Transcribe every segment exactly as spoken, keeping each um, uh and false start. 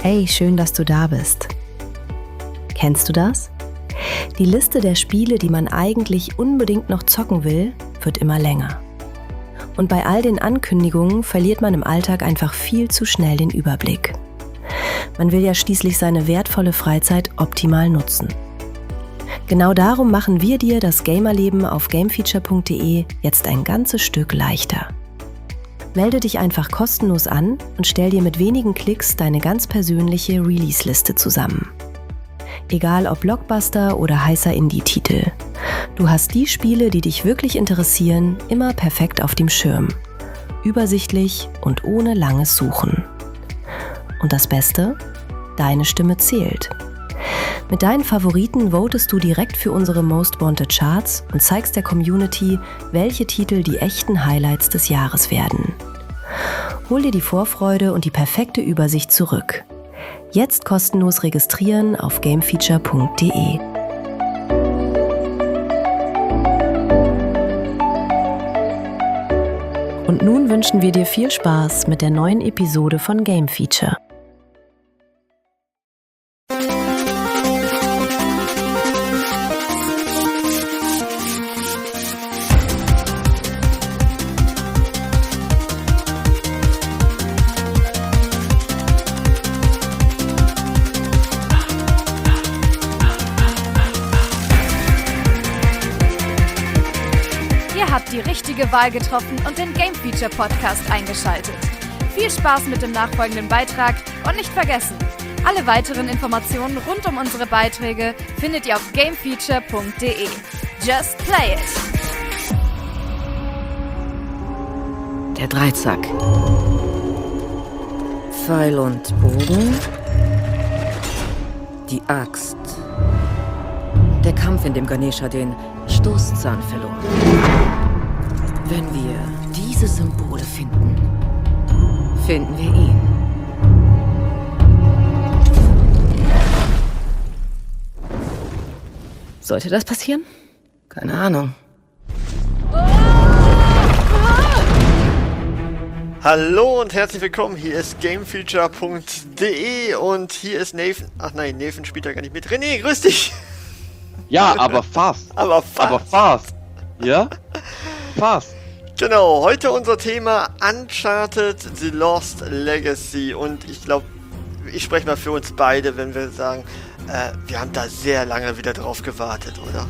Hey, schön, dass du da bist. Kennst du das? Die Liste der Spiele, die man eigentlich unbedingt noch zocken will, wird immer länger. Und bei all den Ankündigungen verliert man im Alltag einfach viel zu schnell den Überblick. Man will ja schließlich seine wertvolle Freizeit optimal nutzen. Genau darum machen wir dir das Gamerleben auf gamefeature punkt de jetzt ein ganzes Stück leichter. Melde dich einfach kostenlos an und stell dir mit wenigen Klicks deine ganz persönliche Release-Liste zusammen. Egal ob Blockbuster oder heißer Indie-Titel. Du hast die Spiele, die dich wirklich interessieren, immer perfekt auf dem Schirm. Übersichtlich und ohne langes Suchen. Und das Beste? Deine Stimme zählt. Mit deinen Favoriten votest du direkt für unsere Most Wanted Charts und zeigst der Community, welche Titel die echten Highlights des Jahres werden. Hol dir die Vorfreude und die perfekte Übersicht zurück. Jetzt kostenlos registrieren auf gamefeature punkt de. Und nun wünschen wir dir viel Spaß mit der neuen Episode von Game Feature. Die richtige Wahl getroffen und den Game Feature Podcast eingeschaltet. Viel Spaß mit dem nachfolgenden Beitrag und nicht vergessen, alle weiteren Informationen rund um unsere Beiträge findet ihr auf gamefeature punkt de. Just play it! Der Dreizack. Pfeil und Bogen. Die Axt. Der Kampf, in dem Ganesha den Stoßzahn verlor. Wenn wir diese Symbole finden, finden wir ihn. Sollte das passieren? Keine Ahnung. Hallo und herzlich willkommen, hier ist gamefeature punkt de und hier ist Nathan. Ach nein, Nathan spielt da gar nicht mit. René, grüß dich! Ja, aber fast. Aber fast. Aber fast. Ja? Fast. Genau, heute unser Thema Uncharted The Lost Legacy und ich glaube, ich spreche mal für uns beide, wenn wir sagen, äh, wir haben da sehr lange wieder drauf gewartet, oder?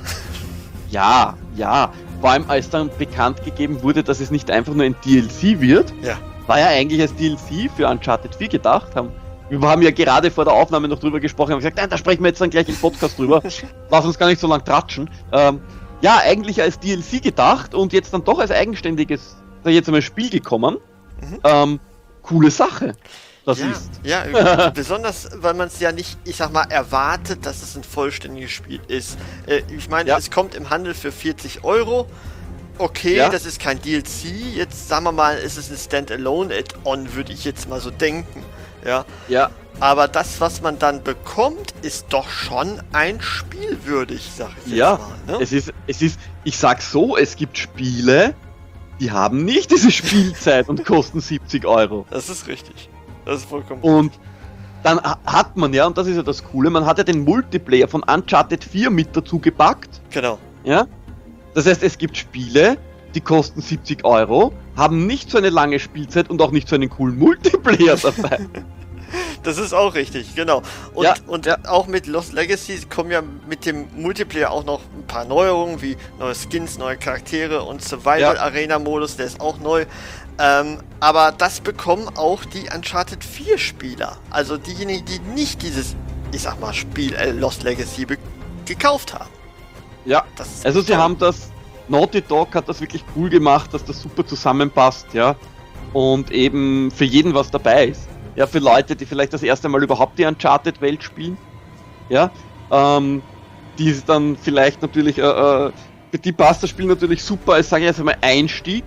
Ja, ja. Vor allem als dann bekannt gegeben wurde, dass es nicht einfach nur ein D L C wird, ja. War ja eigentlich als D L C für Uncharted vier gedacht. Haben, wir haben ja gerade vor der Aufnahme noch drüber gesprochen, haben gesagt, nein, da sprechen wir jetzt dann gleich im Podcast drüber. Lass uns gar nicht so lang tratschen. Ähm, Ja, eigentlich als D L C gedacht und jetzt dann doch als eigenständiges, da jetzt einmal Spiel gekommen. Mhm. Ähm, coole Sache, das ja, ist. Ja, besonders, weil man es ja nicht, ich sag mal, erwartet, dass es ein vollständiges Spiel ist. Äh, ich meine, ja. Es kommt im Handel für vierzig Euro. Okay, ja. Das ist kein D L C. Jetzt sagen wir mal, ist es ein Standalone-Add-on, würde ich jetzt mal so denken. Ja. Ja. Aber das, was man dann bekommt, ist doch schon ein Spiel würdig, sag ich jetzt ja, mal. Ne? es ist, es ist, ich sag so, es gibt Spiele, die haben nicht diese Spielzeit und kosten siebzig Euro. Das ist richtig. Das ist vollkommen Und dann hat man ja, und das ist ja das Coole, man hat ja den Multiplayer von Uncharted vier mit dazu gepackt. Genau. Ja. Das heißt, es gibt Spiele, die kosten siebzig Euro, haben nicht so eine lange Spielzeit und auch nicht so einen coolen Multiplayer dabei. Das ist auch richtig, genau. Und, ja, und ja. auch mit Lost Legacy kommen ja mit dem Multiplayer auch noch ein paar Neuerungen, wie neue Skins, neue Charaktere und Survival-Arena-Modus, der ist auch neu. Ähm, aber das bekommen auch die Uncharted vier Spieler. Also diejenigen, die nicht dieses, ich sag mal, Spiel äh, Lost Legacy be- gekauft haben. Ja, also sie toll. haben das, Naughty Dog hat das wirklich cool gemacht, dass das super zusammenpasst, ja. Und eben für jeden was dabei ist. Ja, für Leute, die vielleicht das erste Mal überhaupt die Uncharted-Welt spielen, ja, ähm, die ist dann vielleicht natürlich, äh, äh, für die passt das Spiel natürlich super als, sage ich jetzt einmal, Einstieg,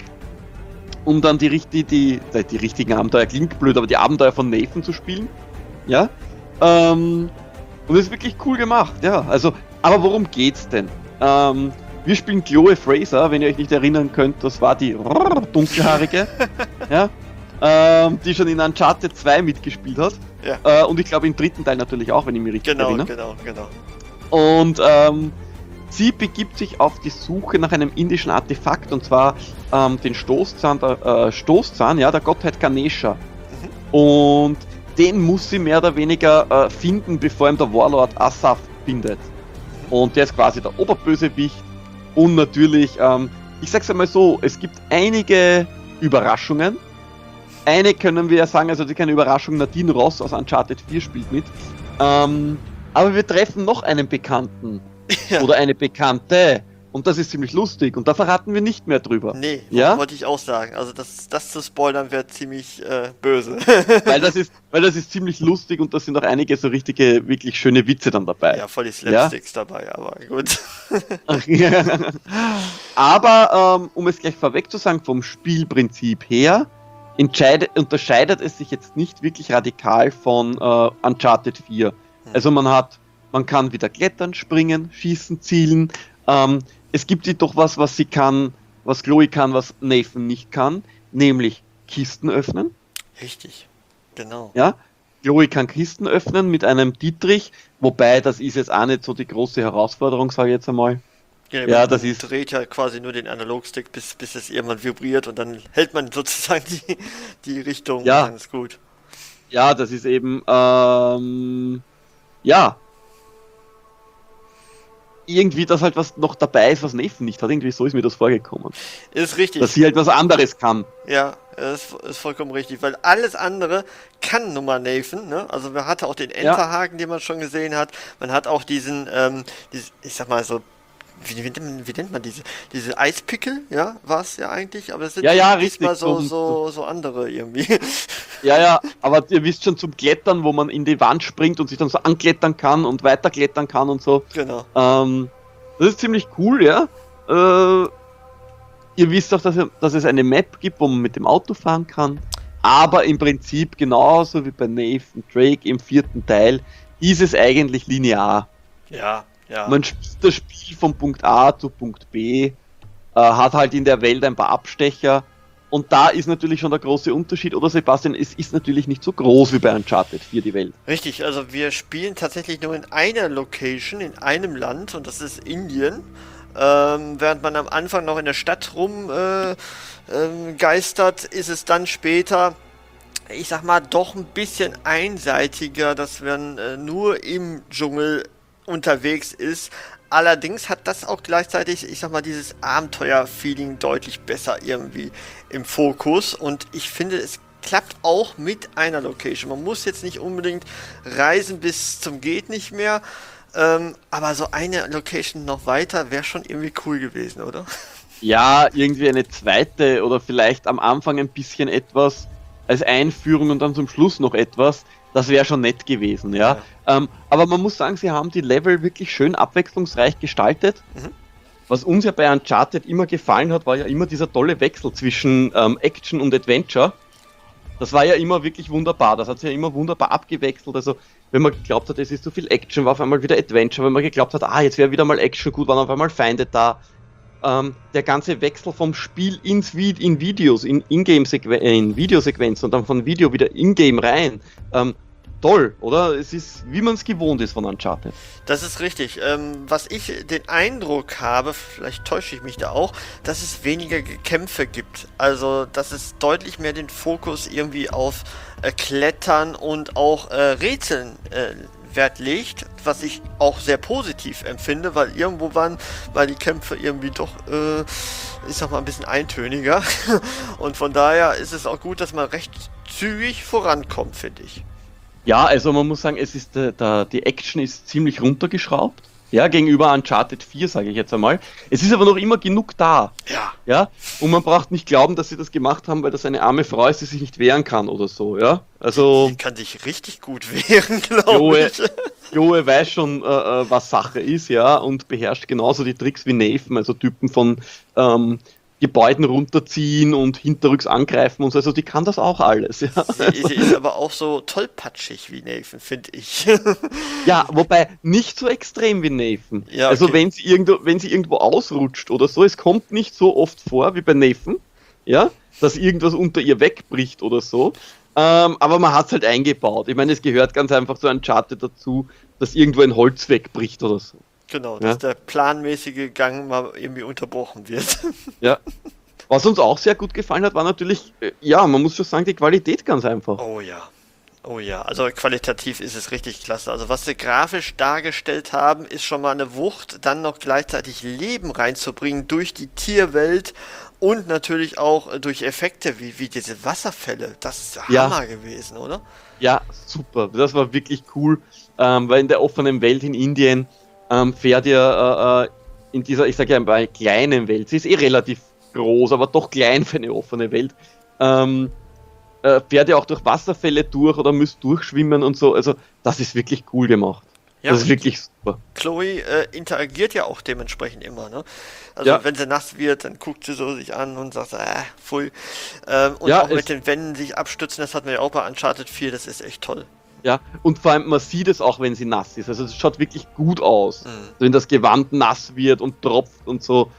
um dann die, die, die, die richtigen Abenteuer, klingt blöd, aber die Abenteuer von Nathan zu spielen, ja, ähm, und das ist wirklich cool gemacht, ja, also, aber worum geht's denn? Ähm, wir spielen Chloe Fraser, wenn ihr euch nicht erinnern könnt, das war die dunkelhaarige, ja, ähm, die schon in Uncharted zwei mitgespielt hat. Ja. Äh, und ich glaube im dritten Teil natürlich auch, wenn ich mich richtig genau, erinnere. Genau, genau, genau. Und ähm, sie begibt sich auf die Suche nach einem indischen Artefakt, und zwar ähm, den Stoßzahn, der, äh, Stoßzahn, ja, der Gottheit Ganesha. Mhm. Und den muss sie mehr oder weniger äh, finden, bevor ihm der Warlord Asaf findet. Und der ist quasi der Oberbösewicht. Und natürlich, ähm, ich sag's einmal so, es gibt einige Überraschungen. Eine können wir ja sagen, also die keine Überraschung, Nadine Ross aus Uncharted vier spielt mit. Ähm, aber wir treffen noch einen Bekannten. Ja. Oder eine Bekannte. Und das ist ziemlich lustig. Und da verraten wir nicht mehr drüber. Nee, ja? wollte ich auch sagen. Also das, das zu spoilern wäre ziemlich äh, böse. weil, das ist, weil das ist ziemlich lustig und da sind auch einige so richtige, wirklich schöne Witze dann dabei. Ja, voll die Slapsticks ja? dabei, aber gut. aber, ähm, um es gleich vorweg zu sagen, vom Spielprinzip her, unterscheidet es sich jetzt nicht wirklich radikal von äh, Uncharted vier. Hm. Also man hat, man kann wieder klettern, springen, schießen, zielen. Ähm, es gibt sie doch was, was sie kann, was Chloe kann, was Nathan nicht kann, nämlich Kisten öffnen. Richtig, genau. Ja, Chloe kann Kisten öffnen mit einem Dietrich, wobei das ist jetzt auch nicht so die große Herausforderung, sage ich jetzt einmal. Ja, ja, das ist. Dreht ja quasi nur den Analogstick, bis, bis es irgendwann vibriert und dann hält man sozusagen die, die Richtung. Ja. Und dann ist gut. Ja, das ist eben, ähm, ja. Irgendwie, dass halt was noch dabei ist, was Nathan nicht hat. Irgendwie so ist mir das vorgekommen. Ist richtig. Dass sie halt was anderes kann. Ja, ist, ist vollkommen richtig, weil alles andere kann nun mal Nathan, ne? Also man hatte auch den Enterhaken, ja. den man schon gesehen hat. Man hat auch diesen, ähm, dieses, ich sag mal so, Wie, wie, wie nennt man diese? Diese Eispickel, ja, war es ja eigentlich, aber es sind ja, ja, diesmal so, so, so andere irgendwie. Ja, ja, aber ihr wisst schon zum Klettern, wo man in die Wand springt und sich dann so anklettern kann und weiterklettern kann und so. Genau. Ähm, das ist ziemlich cool, ja. Äh, ihr wisst auch, dass, dass es eine Map gibt, wo man mit dem Auto fahren kann. Aber im Prinzip genauso wie bei Nathan Drake im vierten Teil ist es eigentlich linear. Ja. Ja. Man spielt das Spiel von Punkt A zu Punkt B, äh, hat halt in der Welt ein paar Abstecher und da ist natürlich schon der große Unterschied, oder Sebastian, es ist natürlich nicht so groß wie bei Uncharted vier die Welt. Richtig, also wir spielen tatsächlich nur in einer Location, in einem Land und das ist Indien, ähm, während man am Anfang noch in der Stadt rum äh, äh, geistert, ist es dann später, ich sag mal, doch ein bisschen einseitiger, dass man äh, nur im Dschungel unterwegs ist. Allerdings hat das auch gleichzeitig, ich sag mal, dieses Abenteuer-Feeling deutlich besser irgendwie im Fokus und ich finde, es klappt auch mit einer Location. Man muss jetzt nicht unbedingt reisen bis zum geht nicht mehr, ähm, aber so eine Location noch weiter wäre schon irgendwie cool gewesen, oder? Ja, irgendwie eine zweite oder vielleicht am Anfang ein bisschen etwas als Einführung und dann zum Schluss noch etwas. Das wäre schon nett gewesen, ja. ja. Ähm, aber man muss sagen, sie haben die Level wirklich schön abwechslungsreich gestaltet. Mhm. Was uns ja bei Uncharted immer gefallen hat, war ja immer dieser tolle Wechsel zwischen ähm, Action und Adventure. Das war ja immer wirklich wunderbar. Das hat sich ja immer wunderbar abgewechselt. Also, wenn man geglaubt hat, es ist zu viel Action, war auf einmal wieder Adventure. Wenn man geglaubt hat, ah, jetzt wäre wieder mal Action gut, waren auf einmal Feinde da. Ähm, der ganze Wechsel vom Spiel ins Vi- in Videos, in Ingame-Sequen- in Videosequenzen und dann von Video wieder in-game rein. Ähm, toll, oder? Es ist, wie man es gewohnt ist von Uncharted. Das ist richtig. Ähm, was ich den Eindruck habe, vielleicht täusche ich mich da auch, dass es weniger Kämpfe gibt. Also, dass es deutlich mehr den Fokus irgendwie auf äh, Klettern und auch äh, Rätseln äh, Wert legt, was ich auch sehr positiv empfinde, weil irgendwo waren, weil die Kämpfe irgendwie doch, äh, ich sag mal, ein bisschen eintöniger und von daher ist es auch gut, dass man recht zügig vorankommt, finde ich. Ja, also man muss sagen, es ist äh, da, die Action ist ziemlich runtergeschraubt, ja, gegenüber Uncharted vier, sage ich jetzt einmal. Es ist aber noch immer genug da. Ja. Ja, und man braucht nicht glauben, dass sie das gemacht haben, weil das eine arme Frau ist, die sich nicht wehren kann oder so, ja. Also. Die kann sich richtig gut wehren, glaube ich. Joe weiß schon, äh, was Sache ist, ja, und beherrscht genauso die Tricks wie Nathan, also Typen von ähm, Gebäuden runterziehen und hinterrücks angreifen und so, also die kann das auch alles, ja. Sie, sie ist aber auch so tollpatschig wie Nathan, finde ich. Ja, wobei nicht so extrem wie Nathan. Ja, okay. Also wenn sie irgendwo, wenn sie irgendwo ausrutscht oder so, es kommt nicht so oft vor wie bei Nathan, ja, dass irgendwas unter ihr wegbricht oder so. Ähm, aber man hat es halt eingebaut. Ich meine, es gehört ganz einfach zu Uncharted dazu, dass irgendwo ein Holz wegbricht oder so. Genau, dass ja? der planmäßige Gang mal irgendwie unterbrochen wird. Ja. Was uns auch sehr gut gefallen hat, war natürlich, ja, man muss schon sagen, die Qualität ganz einfach. Oh ja. Oh ja, also qualitativ ist es richtig klasse. Also was sie grafisch dargestellt haben, ist schon mal eine Wucht, dann noch gleichzeitig Leben reinzubringen durch die Tierwelt und natürlich auch durch Effekte wie, wie diese Wasserfälle. Das ist ja. Hammer gewesen, oder? Ja, super. Das war wirklich cool, ähm, weil in der offenen Welt in Indien ähm, fährt ihr äh, in dieser, ich sage ja bei kleinen Welt, sie ist eh relativ groß, aber doch klein für eine offene Welt, ähm, äh, fährt ihr auch durch Wasserfälle durch oder müsst durchschwimmen und so. Also das ist wirklich cool gemacht. Ja, das ist wirklich super. Chloe äh, interagiert ja auch dementsprechend immer, ne? Also ja. wenn sie nass wird, dann guckt sie so sich an und sagt, äh, pfui. Ähm, und ja, auch mit den Wänden sich abstützen, das hatten wir ja auch bei Uncharted vier, das ist echt toll. Ja, und vor allem, man sieht es auch, wenn sie nass ist. Also es schaut wirklich gut aus, mhm. wenn das Gewand nass wird und tropft und so.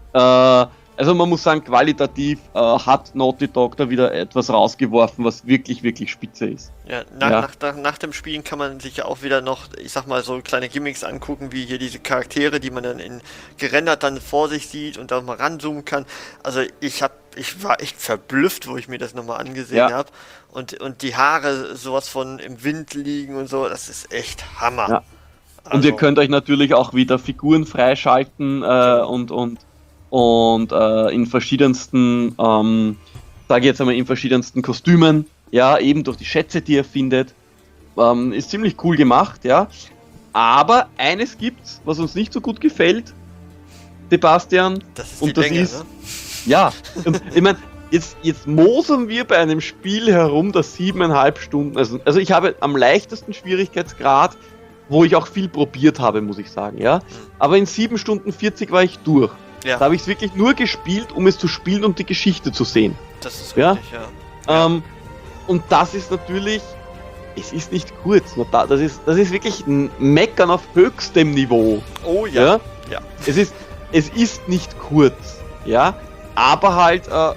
Äh, also man muss sagen, qualitativ äh, hat Naughty Dog da wieder etwas rausgeworfen, was wirklich, wirklich spitze ist. Ja, nach, ja. Nach, nach, nach dem Spielen kann man sich ja auch wieder noch, ich sag mal, so kleine Gimmicks angucken, wie hier diese Charaktere, die man dann in gerendert dann vor sich sieht und da mal ranzoomen kann. Also ich hab, ich war echt verblüfft, wo ich mir das nochmal angesehen ja. habe. Und, und die Haare sowas von im Wind liegen und so, das ist echt Hammer. Ja. Und also, ihr könnt euch natürlich auch wieder Figuren freischalten äh, und, und und äh, in verschiedensten, ähm, sage ich jetzt einmal, in verschiedensten Kostümen, ja, eben durch die Schätze, die ihr findet. Ähm, ist ziemlich cool gemacht, ja. Aber eines gibt's, was uns nicht so gut gefällt, Sebastian. Das ist und die das Länge, ist, ne? Ja, und ich meine, jetzt, jetzt mosern wir bei einem Spiel herum, das siebeneinhalb Stunden, also, also ich habe am leichtesten Schwierigkeitsgrad, wo ich auch viel probiert habe, muss ich sagen, ja. Aber in sieben Stunden vierzig war ich durch. Ja. Da habe ich es wirklich nur gespielt, um es zu spielen und die Geschichte zu sehen. Das ist ja? richtig, ja. Ähm, und das ist natürlich, es ist nicht kurz, das ist, das ist wirklich ein Meckern auf höchstem Niveau. Oh ja. Ja? ja. Es ist, es ist nicht kurz, ja, aber halt, äh,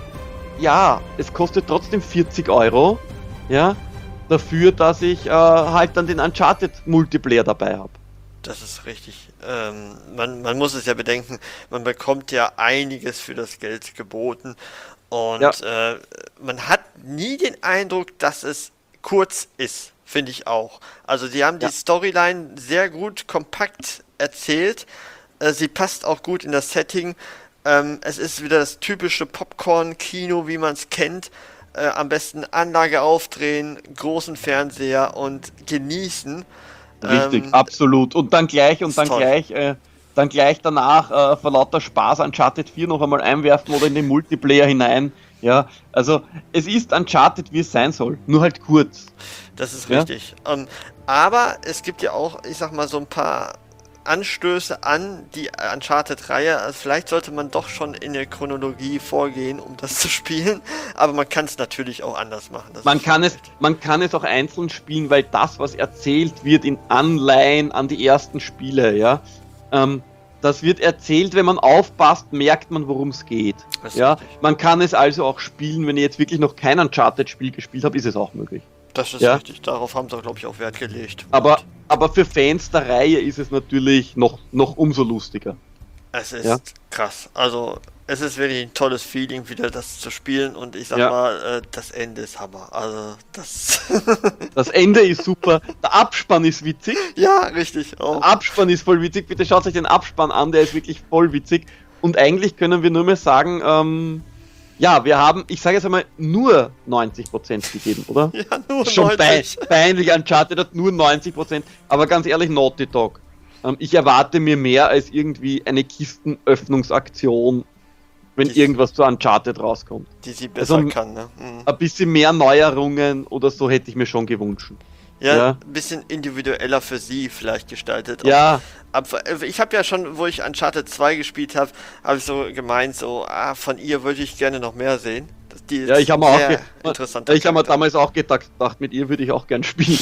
ja, es kostet trotzdem vierzig Euro, ja, dafür, dass ich äh, halt dann den Uncharted Multiplayer dabei habe. Das ist richtig. Ähm, man, man muss es ja bedenken, man bekommt ja einiges für das Geld geboten und ja. äh, man hat nie den Eindruck, dass es kurz ist, finde ich auch. Also sie haben ja. die Storyline sehr gut kompakt erzählt, äh, sie passt auch gut in das Setting, ähm, es ist wieder das typische Popcorn-Kino, wie man es kennt, äh, am besten Anlage aufdrehen, großen Fernseher und genießen. Richtig, ähm, absolut. Und dann gleich und dann toll. gleich, äh, dann gleich danach äh, vor lauter Spaß Uncharted vier noch einmal einwerfen oder in den Multiplayer hinein. Ja, also es ist Uncharted, wie es sein soll, nur halt kurz. Das ist ja? richtig. Um, aber es gibt ja auch, ich sag mal, so ein paar Anstöße an die Uncharted-Reihe. Also vielleicht sollte man doch schon in der Chronologie vorgehen, um das zu spielen. Aber man kann es natürlich auch anders machen. Das man, kann es, man kann es auch einzeln spielen, weil das, was erzählt wird in Anleihen an die ersten Spiele, ja, ähm, das wird erzählt, wenn man aufpasst, merkt man, worum es geht. Ja? Man kann es also auch spielen, wenn ihr jetzt wirklich noch kein Uncharted-Spiel gespielt habt, ist es auch möglich. Das ist ja? richtig, darauf haben sie, glaube ich, auch Wert gelegt. Aber, aber für Fans der Reihe ist es natürlich noch, noch umso lustiger. Es ist ja? krass. Also, es ist wirklich ein tolles Feeling, wieder das zu spielen. Und ich sag ja. mal, äh, das Ende ist Hammer. Also, das... das Ende ist super. Der Abspann ist witzig. Ja, richtig. Auch. Der Abspann ist voll witzig. Bitte schaut euch den Abspann an, der ist wirklich voll witzig. Und eigentlich können wir nur mehr sagen, ähm, ja, wir haben, ich sage jetzt einmal, nur neunzig Prozent gegeben, oder? Ja, nur Schon neunzig. Schon peinlich, Uncharted hat nur neunzig Prozent. Aber ganz ehrlich, Naughty Dog. Ähm, ich erwarte mir mehr als irgendwie eine Kistenöffnungsaktion, wenn die irgendwas zu Uncharted rauskommt. Die sie besser also, kann, ne? Mhm. Ein bisschen mehr Neuerungen oder so hätte ich mir schon gewünscht. Ja, ja, ein bisschen individueller für sie vielleicht gestaltet. Ja. Ab, ich habe ja schon, wo ich Uncharted zwei gespielt habe, habe ich so gemeint, so, ah, von ihr würde ich gerne noch mehr sehen. Die ja, ich habe mir, ge- ich hab mir damals auch gedacht, mit ihr würde ich auch gern spielen.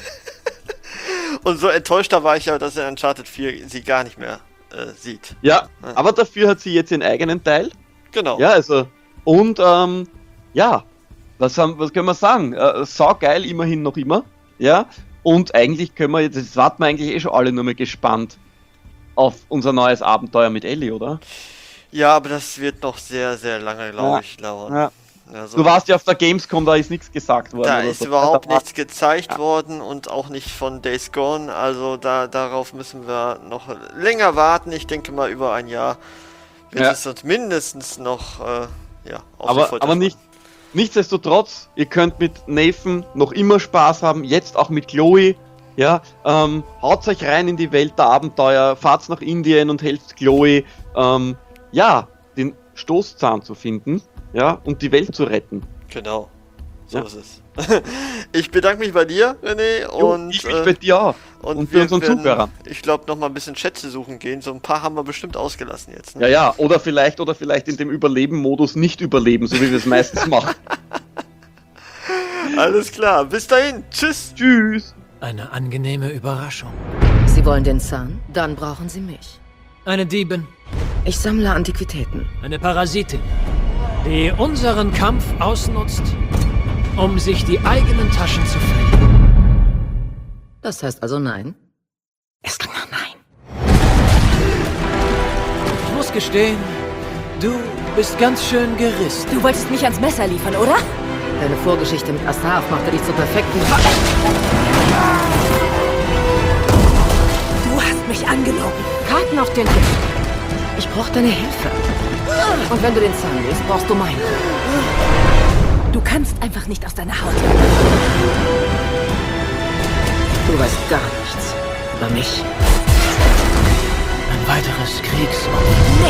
Und so enttäuschter war ich ja, dass er Uncharted vier sie gar nicht mehr äh, sieht. Ja, ja, aber dafür hat sie jetzt ihren eigenen Teil. Genau. Ja, also, und, ähm, ja, was, haben, was können wir sagen? Äh, saugeil, immerhin noch immer. Ja, und eigentlich können wir jetzt, jetzt warten wir eigentlich eh schon alle nur mal gespannt auf unser neues Abenteuer mit Ellie, oder? Ja, aber das wird noch sehr, sehr lange, glaube Ja. ich, dauern. Ja. Also, Du warst ja auf der Gamescom, da ist nichts gesagt worden. da oder ist so. überhaupt Da war- nichts gezeigt worden und auch nicht von Days Gone, also da, darauf müssen wir noch länger warten. Ich denke mal über ein Jahr wird Ja. es uns mindestens noch, äh, ja, auf die Aber, Folter aber spannen. nicht, nichtsdestotrotz, ihr könnt mit Nathan noch immer Spaß haben, jetzt auch mit Chloe. Ja, ähm, haut euch rein in die Welt der Abenteuer, fahrt nach Indien und helft Chloe, ähm, ja, den Stoßzahn zu finden, ja, und die Welt zu retten. Genau, so Ja. ist es. Ich bedanke mich bei dir, René, Jo, und, ich mich äh, bei dir auch. und, und bei wir unseren werden, Zuhörern. ich glaube, noch mal ein bisschen Schätze suchen gehen. So ein paar haben wir bestimmt ausgelassen jetzt. Ne? Ja, ja, oder vielleicht, oder vielleicht in dem Überleben-Modus nicht überleben, so wie wir es meistens machen. Alles klar, bis dahin, tschüss. Tschüss. Eine angenehme Überraschung. Sie wollen den Zahn? Dann brauchen Sie mich. Eine Diebin, Ich sammle Antiquitäten. eine Parasitin, die unseren Kampf ausnutzt, um sich die eigenen Taschen zu füllen. Das heißt also nein? Es klingt nach nein. Ich muss gestehen, du bist ganz schön gerissen. Du wolltest mich ans Messer liefern, oder? Deine Vorgeschichte mit Astaf machte dich zur perfekten... Du hast mich angelogen. Karten auf den Tisch. Ich brauche deine Hilfe. Und wenn du den Zahn willst, brauchst du meine. Du kannst einfach nicht aus deiner Haut. Du weißt gar nichts über mich. Ein weiteres Kriegsopfer.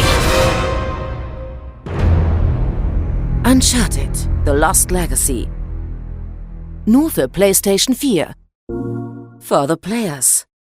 Nicht. Uncharted: The Lost Legacy. Nur für PlayStation vier. For the Players.